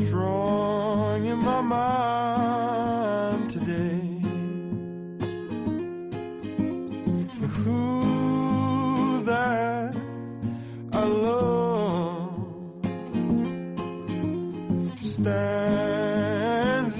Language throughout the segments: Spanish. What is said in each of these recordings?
strong in my mind today. Who that I love stands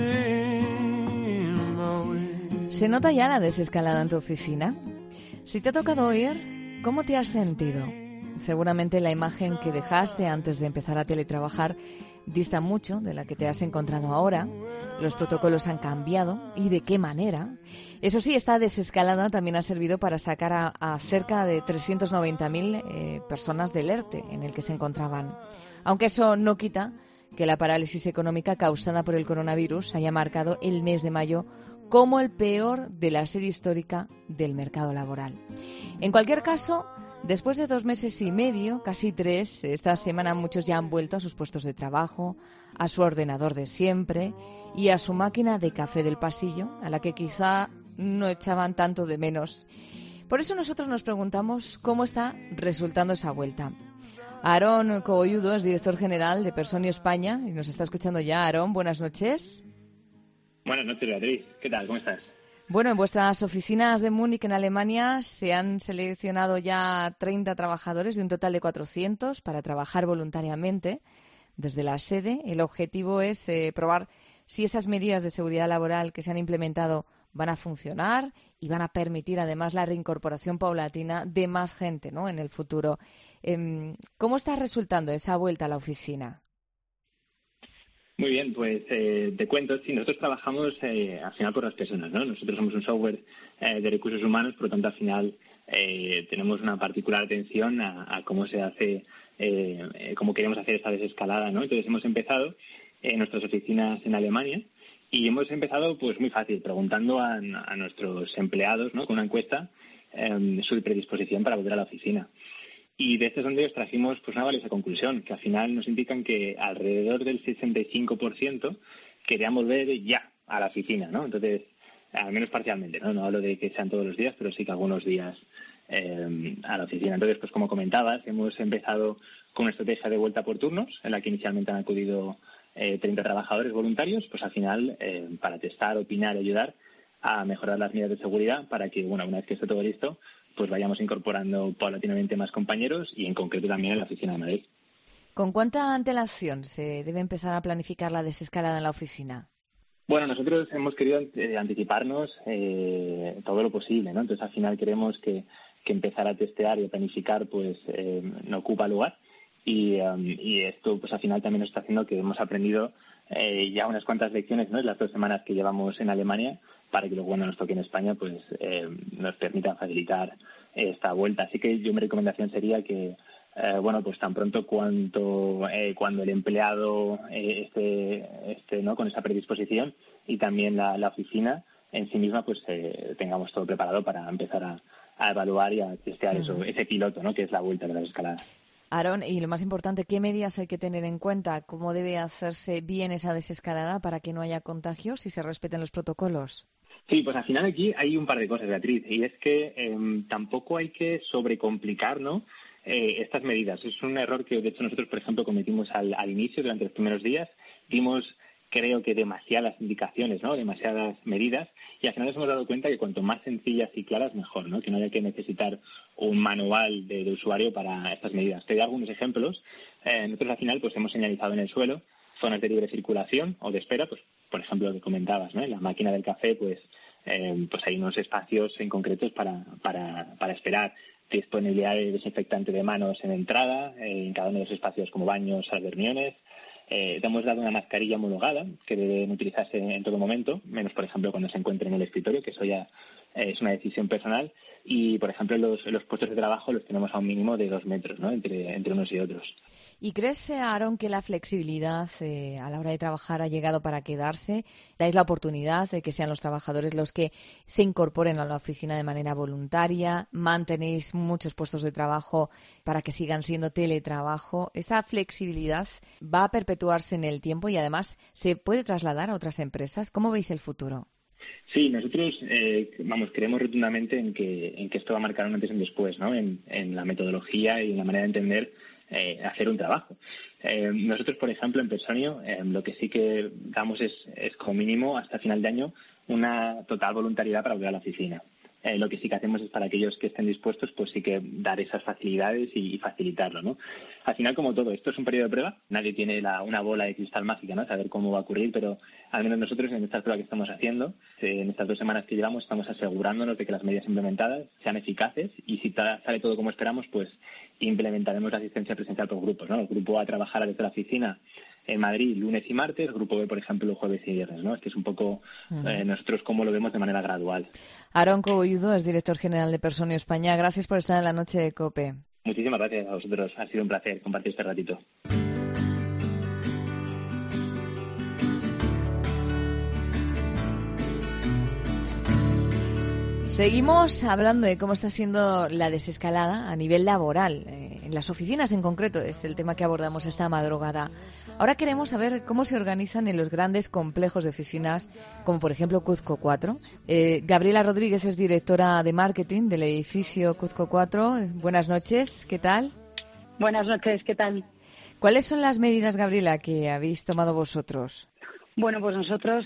in my way. ¿Se nota ya la desescalada en tu oficina? Si te ha tocado oír, ¿cómo te has sentido? Seguramente la imagen que dejaste antes de empezar a teletrabajar dista mucho de la que te has encontrado ahora. Los protocolos han cambiado. ¿Y de qué manera? Eso sí, esta desescalada también ha servido para sacar a cerca de 390.000 personas del ERTE en el que se encontraban. Aunque eso no quita que la parálisis económica causada por el coronavirus haya marcado el mes de mayo como el peor de la serie histórica del mercado laboral. En cualquier caso, después de 2 meses y medio, casi 3, esta semana muchos ya han vuelto a sus puestos de trabajo, a su ordenador de siempre y a su máquina de café del pasillo, a la que quizá no echaban tanto de menos. Por eso nosotros nos preguntamos cómo está resultando esa vuelta. Aarón Cogolludo es director general de Personio España y nos está escuchando ya. Aarón, buenas noches. Buenas noches, Beatriz. ¿Qué tal? ¿Cómo estás? Bueno, en vuestras oficinas de Múnich, en Alemania, se han seleccionado ya 30 trabajadores de un total de 400 para trabajar voluntariamente desde la sede. El objetivo es probar si esas medidas de seguridad laboral que se han implementado van a funcionar y van a permitir además la reincorporación paulatina de más gente, ¿no?, en el futuro. ¿Cómo está resultando esa vuelta a la oficina? Muy bien, pues te cuento. Sí, nosotros trabajamos al final por las personas, ¿no? Nosotros somos un software de recursos humanos, por lo tanto al final tenemos una particular atención a cómo se hace, cómo queremos hacer esta desescalada, ¿no? Entonces hemos empezado en nuestras oficinas en Alemania y hemos empezado pues muy fácil, preguntando a nuestros empleados, ¿no?, con una encuesta su predisposición para volver a la oficina. Y de este sondeo trajimos pues una valiosa conclusión, que al final nos indican que alrededor del 65% querían volver ya a la oficina, ¿no? Entonces, al menos parcialmente, ¿no? No hablo de que sean todos los días, pero sí que algunos días a la oficina. Entonces, pues como comentabas, hemos empezado con una estrategia de vuelta por turnos, en la que inicialmente han acudido 30 trabajadores voluntarios, pues al final para testar, opinar y ayudar a mejorar las medidas de seguridad para que, bueno, una vez que esté todo listo, pues vayamos incorporando paulatinamente más compañeros y en concreto también en la oficina de Madrid. ¿Con cuánta antelación se debe empezar a planificar la desescalada en la oficina? Bueno, nosotros hemos querido anticiparnos todo lo posible, ¿no? Entonces, al final queremos que empezar a testear y a planificar pues no ocupa lugar y esto pues al final también nos está haciendo que hemos aprendido ya unas cuantas lecciones, ¿no?, en las 2 semanas que llevamos en Alemania, para que luego cuando nos toque en España pues nos permita facilitar esta vuelta. Así que mi recomendación sería que bueno, pues tan pronto cuando el empleado esté ¿no?, con esa predisposición y también la oficina en sí misma pues tengamos todo preparado para empezar a evaluar y a testear ese piloto, ¿no?, que es la vuelta de las escaladas. Aarón, y lo más importante, ¿qué medidas hay que tener en cuenta? ¿Cómo debe hacerse bien esa desescalada para que no haya contagios y se respeten los protocolos? Sí, pues al final aquí hay un par de cosas, Beatriz, y es que tampoco hay que sobrecomplicar, ¿no?, estas medidas. Es un error que, de hecho, nosotros, por ejemplo, cometimos al inicio, durante los primeros días. Dimos, creo que, demasiadas indicaciones, ¿no?, demasiadas medidas, y al final nos hemos dado cuenta que cuanto más sencillas y claras, mejor, ¿no?, que no haya que necesitar un manual de usuario para estas medidas. Te doy algunos ejemplos. Nosotros, al final, pues hemos señalizado en el suelo zonas de libre circulación o de espera, pues por ejemplo lo que comentabas, ¿no? En la máquina del café pues hay unos espacios en concretos para esperar. Disponibilidad de desinfectante de manos en entrada, en cada uno de los espacios como baños, salas de reuniones. Te hemos dado una mascarilla homologada que deben utilizarse en todo momento, menos por ejemplo cuando se encuentren en el escritorio, que eso ya es una decisión personal. Y por ejemplo los puestos de trabajo los tenemos a un mínimo de 2 metros, ¿no?, entre unos y otros. ¿Y crees, Aarón, que la flexibilidad a la hora de trabajar ha llegado para quedarse? ¿Dais la oportunidad de que sean los trabajadores los que se incorporen a la oficina de manera voluntaria? ¿Mantenéis muchos puestos de trabajo para que sigan siendo teletrabajo? ¿Esta flexibilidad va a perpetuarse en el tiempo y además se puede trasladar a otras empresas? ¿Cómo veis el futuro? Sí, nosotros creemos rotundamente en que esto va a marcar un antes y un después, ¿no?, en la metodología y en la manera de entender hacer un trabajo. Nosotros, por ejemplo, en Personio, lo que sí que damos es como mínimo hasta final de año una total voluntariedad para volver a la oficina. Lo que sí que hacemos es para aquellos que estén dispuestos, pues sí que dar esas facilidades y facilitarlo, ¿no? Al final, como todo, esto es un periodo de prueba. Nadie tiene una bola de cristal mágica, ¿no? Saber cómo va a ocurrir, pero al menos nosotros en esta prueba que estamos haciendo, en estas 2 semanas que llevamos, estamos asegurándonos de que las medidas implementadas sean eficaces y si sale todo como esperamos, pues implementaremos la asistencia presencial por grupos, ¿no? El grupo va a trabajar desde la oficina en Madrid lunes y martes, el grupo B, por ejemplo, jueves y viernes, ¿no? Este es un poco nosotros cómo lo vemos de manera gradual. Aarón Cogolludo es director general de Personio España. Gracias por estar en la noche de COPE. Muchísimas gracias a vosotros. Ha sido un placer compartir este ratito. Seguimos hablando de cómo está siendo la desescalada a nivel laboral. En las oficinas en concreto es el tema que abordamos esta madrugada. Ahora queremos saber cómo se organizan en los grandes complejos de oficinas, como por ejemplo Cuzco 4. Gabriela Rodríguez es directora de marketing del edificio Cuzco 4. Buenas noches, ¿qué tal? Buenas noches, ¿qué tal? ¿Cuáles son las medidas, Gabriela, que habéis tomado vosotros? Bueno, pues nosotros,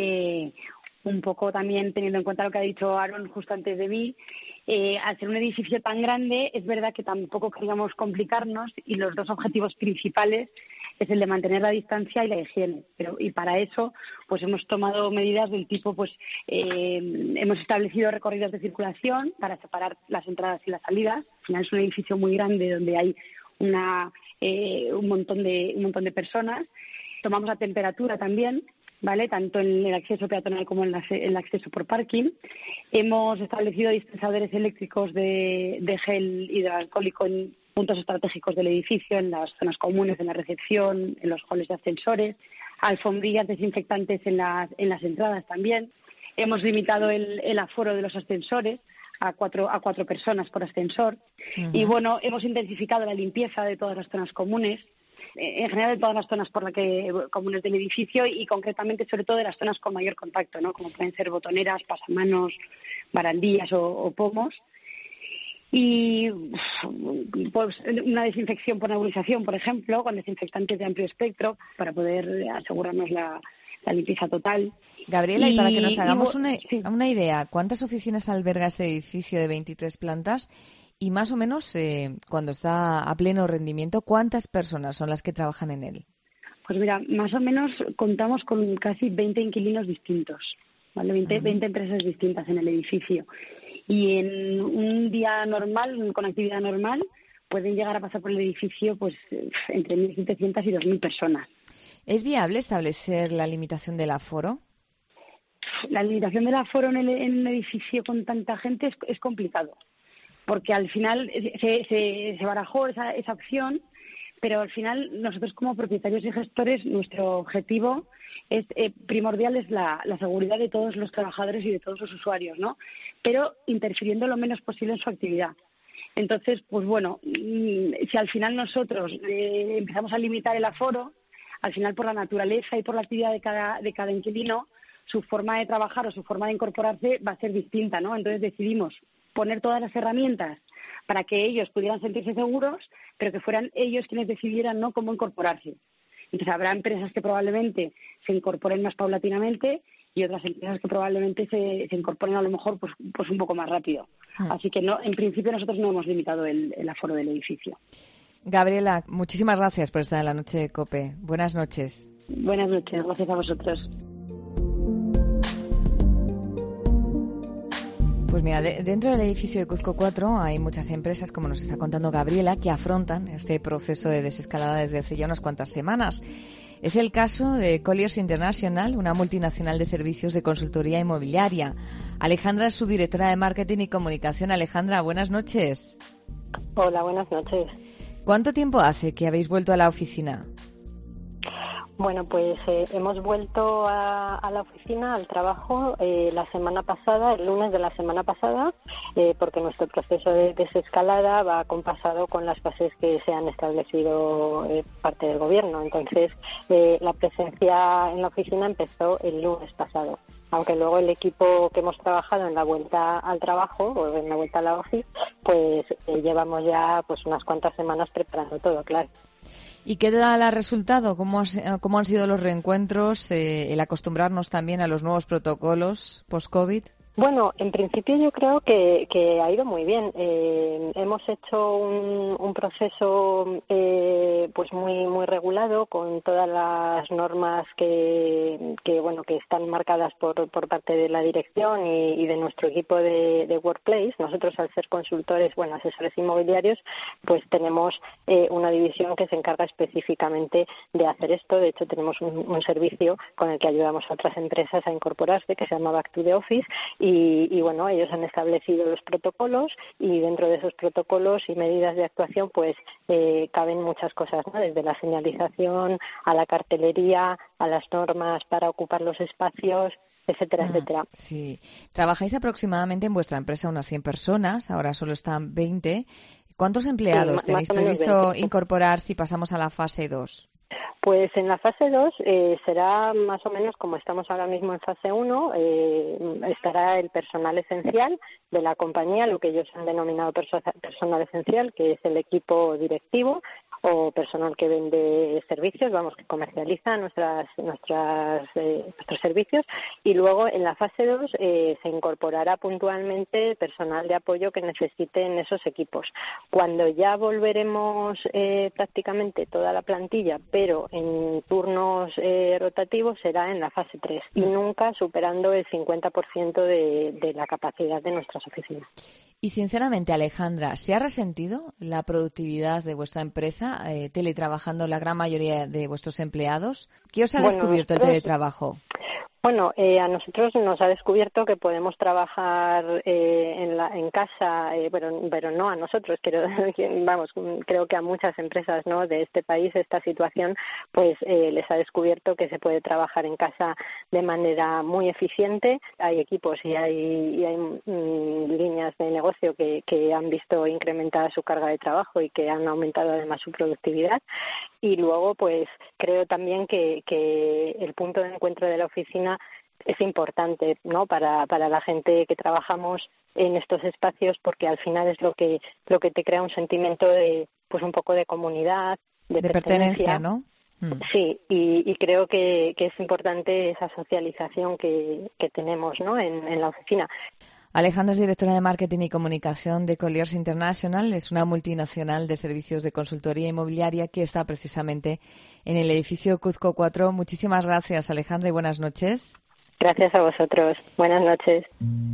un poco también teniendo en cuenta lo que ha dicho Aarón justo antes de mí, al ser un edificio tan grande, es verdad que tampoco queríamos complicarnos y los 2 objetivos principales es el de mantener la distancia y la higiene. Y para eso, pues hemos tomado medidas del tipo, pues hemos establecido recorridos de circulación para separar las entradas y las salidas. Al final es un edificio muy grande donde hay un montón de personas. Tomamos la temperatura también, ¿vale? Tanto en el acceso peatonal como en el acceso por parking. Hemos establecido dispensadores eléctricos de gel hidroalcohólico en puntos estratégicos del edificio, en las zonas comunes, en la recepción, en los halls de ascensores, alfombrillas desinfectantes en las entradas también. Hemos limitado el aforo de los ascensores a cuatro personas por ascensor. Uh-huh. Y bueno, hemos intensificado la limpieza de todas las zonas comunes, en general de todas las zonas comunes del edificio y concretamente sobre todo de las zonas con mayor contacto, ¿no? Como pueden ser botoneras, pasamanos, barandillas o pomos. Y pues una desinfección por nebulización, por ejemplo, con desinfectantes de amplio espectro para poder asegurarnos la limpieza total. Gabriela, y para que nos hagamos una idea, ¿cuántas oficinas alberga este edificio de 23 plantas? Y más o menos, cuando está a pleno rendimiento, ¿cuántas personas son las que trabajan en él? Pues mira, más o menos contamos con casi 20 inquilinos distintos, ¿vale? 20 empresas distintas en el edificio. Y en un día normal, con actividad normal, pueden llegar a pasar por el edificio pues entre 1.700 y 2.000 personas. ¿Es viable establecer la limitación del aforo? La limitación del aforo en un edificio con tanta gente es complicado, porque al final se barajó esa opción, pero al final nosotros como propietarios y gestores, nuestro objetivo es primordial es la seguridad de todos los trabajadores y de todos los usuarios, ¿no? Pero interfiriendo lo menos posible en su actividad. Entonces, pues bueno, si al final nosotros empezamos a limitar el aforo, al final por la naturaleza y por la actividad de cada inquilino, su forma de trabajar o su forma de incorporarse va a ser distinta, ¿no? Entonces decidimos poner todas las herramientas para que ellos pudieran sentirse seguros, pero que fueran ellos quienes decidieran, ¿no?, cómo incorporarse. Entonces habrá empresas que probablemente se incorporen más paulatinamente y otras empresas que probablemente se incorporen a lo mejor pues un poco más rápido. Así que no, en principio nosotros no hemos limitado el aforo del edificio. Gabriela, muchísimas gracias por estar en la noche de COPE. Buenas noches. Buenas noches, gracias a vosotros. Pues mira, dentro del edificio de Cuzco 4 hay muchas empresas, como nos está contando Gabriela, que afrontan este proceso de desescalada desde hace ya unas cuantas semanas. Es el caso de Colliers International, una multinacional de servicios de consultoría inmobiliaria. Alejandra es su directora de marketing y comunicación. Alejandra, buenas noches. Hola, buenas noches. ¿Cuánto tiempo hace que habéis vuelto a la oficina? Bueno, pues hemos vuelto a la oficina, al trabajo, la semana pasada, el lunes de la semana pasada, porque nuestro proceso de desescalada va acompasado con las fases que se han establecido parte del gobierno. Entonces, la presencia en la oficina empezó el lunes pasado. aunque luego el equipo que hemos trabajado en la vuelta al trabajo o en la vuelta a la OFI, pues llevamos ya pues unas cuantas semanas preparando todo, claro. ¿Y qué tal ha resultado? ¿Cómo han sido los reencuentros, el acostumbrarnos también a los nuevos protocolos post-COVID? Bueno, en principio yo creo que ha ido muy bien. Hemos hecho un proceso pues muy regulado, con todas las normas que están marcadas por parte de la dirección y de nuestro equipo de Workplace. Nosotros, al ser consultores, asesores inmobiliarios, pues tenemos una división que se encarga específicamente de hacer esto. De hecho, tenemos un servicio con el que ayudamos a otras empresas a incorporarse, que se llama Back to the Office. Y bueno, ellos han establecido los protocolos, y dentro de esos protocolos y medidas de actuación pues caben muchas cosas, ¿no? Desde la señalización a la cartelería, a las normas para ocupar los espacios, etcétera, etcétera. Sí. Trabajáis aproximadamente en vuestra empresa unas 100 personas, ahora solo están 20. ¿Cuántos empleados tenéis previsto 20. Incorporar si pasamos a la fase 2? Pues en la fase 2 será más o menos como estamos ahora mismo en fase 1. Estará el personal esencial de la compañía, lo que ellos han denominado personal esencial, que es el equipo directivo o personal que vende servicios, que comercializa nuestros servicios. Y luego en la fase 2 se incorporará puntualmente personal de apoyo que necesiten esos equipos. Cuando ya volveremos prácticamente toda la plantilla, pero en turnos rotativos, será en la fase 3 y nunca superando el 50% de la capacidad de nuestras oficinas. Y sinceramente, Alejandra, ¿se ha resentido la productividad de vuestra empresa teletrabajando la gran mayoría de vuestros empleados? ¿Qué os ha descubierto el teletrabajo? Bueno, a nosotros nos ha descubierto que podemos trabajar en casa, pero no a nosotros. Creo que a muchas empresas, ¿no?, de este país esta situación pues les ha descubierto que se puede trabajar en casa de manera muy eficiente. Hay equipos y hay líneas de negocio que han visto incrementada su carga de trabajo y que han aumentado además su productividad. Y luego, pues creo también que el punto de encuentro de la oficina es importante, ¿no?, para la gente que trabajamos en estos espacios, porque al final es lo que te crea un sentimiento de, pues, un poco de comunidad, de pertenencia, ¿no? Sí, y creo que es importante esa socialización que tenemos, ¿no?, en la oficina. Alejandra es directora de Marketing y Comunicación de Colliers International. Es una multinacional de servicios de consultoría inmobiliaria que está precisamente en el edificio Cuzco 4. Muchísimas gracias, Alejandra, y buenas noches. Gracias a vosotros. Buenas noches.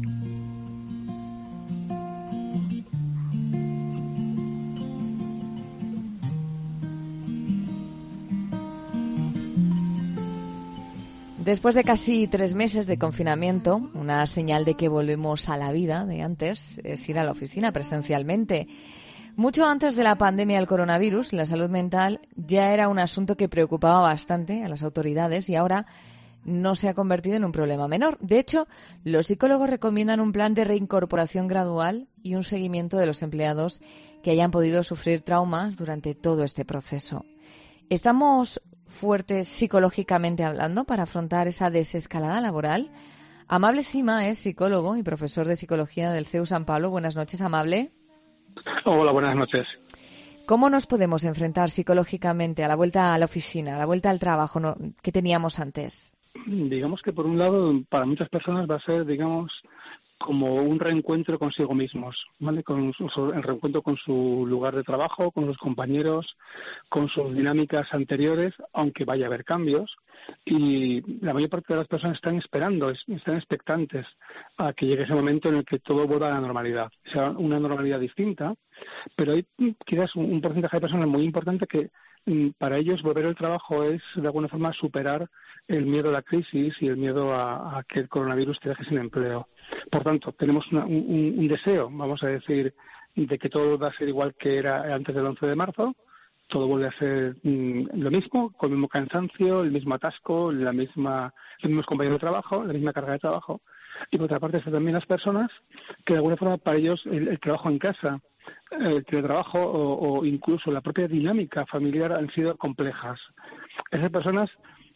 Después de casi 3 meses de confinamiento, una señal de que volvemos a la vida de antes es ir a la oficina presencialmente. Mucho antes de la pandemia del coronavirus, la salud mental ya era un asunto que preocupaba bastante a las autoridades y ahora no se ha convertido en un problema menor. De hecho, los psicólogos recomiendan un plan de reincorporación gradual y un seguimiento de los empleados que hayan podido sufrir traumas durante todo este proceso. ¿Estamos fuertes psicológicamente hablando para afrontar esa desescalada laboral? Amable Cima es psicólogo y profesor de psicología del CEU San Pablo. Buenas noches, Amable. Hola, buenas noches. ¿Cómo nos podemos enfrentar psicológicamente a la vuelta a la oficina, a la vuelta al trabajo que teníamos antes? Digamos que, por un lado, para muchas personas va a ser, como un reencuentro consigo mismos, ¿vale? El reencuentro con su lugar de trabajo, con sus compañeros, con sus dinámicas anteriores, aunque vaya a haber cambios. Y la mayor parte de las personas están esperando, están expectantes a que llegue ese momento en el que todo vuelva a la normalidad. O sea, una normalidad distinta, pero hay quizás un porcentaje de personas muy importante que para ellos volver al trabajo es de alguna forma superar el miedo a la crisis y el miedo a que el coronavirus te deje sin empleo. Por tanto, tenemos un deseo, vamos a decir, de que todo va a ser igual que era antes del 11 de marzo, todo vuelve a ser lo mismo, con el mismo cansancio, el mismo atasco, los mismos compañeros de trabajo, la misma carga de trabajo. Y por otra parte están también las personas que de alguna forma para ellos el trabajo en casa, el teletrabajo o incluso la propia dinámica familiar han sido complejas. Esas personas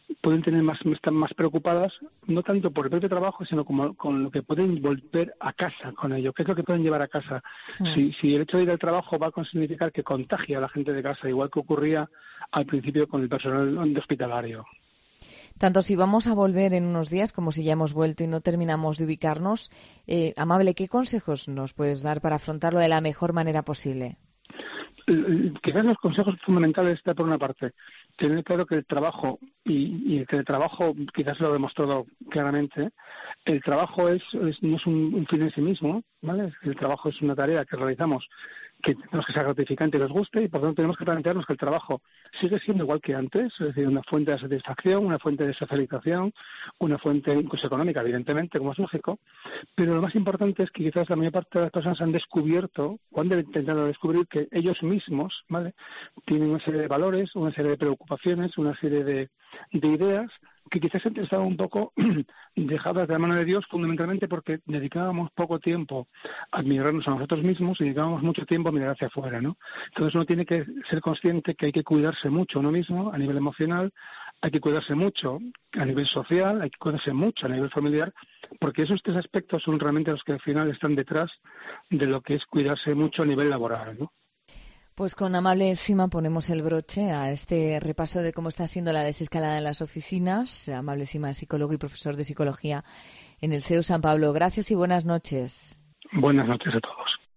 pueden están más preocupadas, no tanto por el propio trabajo, sino como con lo que pueden volver a casa con ello, qué es lo que pueden llevar a casa. Si el hecho de ir al trabajo va a significar que contagia a la gente de casa, igual que ocurría al principio con el personal hospitalario. Tanto si vamos a volver en unos días como si ya hemos vuelto y no terminamos de ubicarnos, Amable, ¿qué consejos nos puedes dar para afrontarlo de la mejor manera posible? Quizás los consejos fundamentales están por una parte, tener claro que el trabajo, y el teletrabajo quizás lo ha demostrado claramente, el trabajo no es un fin en sí mismo, ¿vale? El trabajo es una tarea que realizamos que tenemos que sea gratificante y nos guste, y por tanto tenemos que plantearnos que el trabajo sigue siendo igual que antes, es decir, una fuente de satisfacción, una fuente de socialización, una fuente incluso económica, evidentemente, como es lógico, pero lo más importante es que quizás la mayor parte de las personas han descubierto, o han intentado descubrir, que ellos mismos, ¿vale?, tienen una serie de valores, una serie de preocupaciones, una serie de ideas que quizás antes estaban un poco dejadas de la mano de Dios, fundamentalmente porque dedicábamos poco tiempo a mirarnos a nosotros mismos y dedicábamos mucho tiempo a mirar hacia afuera, ¿no? Entonces uno tiene que ser consciente que hay que cuidarse mucho uno mismo a nivel emocional, hay que cuidarse mucho a nivel social, hay que cuidarse mucho a nivel familiar, porque esos tres aspectos son realmente los que al final están detrás de lo que es cuidarse mucho a nivel laboral, ¿no? Pues con Amable Cima ponemos el broche a este repaso de cómo está siendo la desescalada en las oficinas. Amable Cima es psicólogo y profesor de psicología en el CEU San Pablo. Gracias y buenas noches. Buenas noches a todos.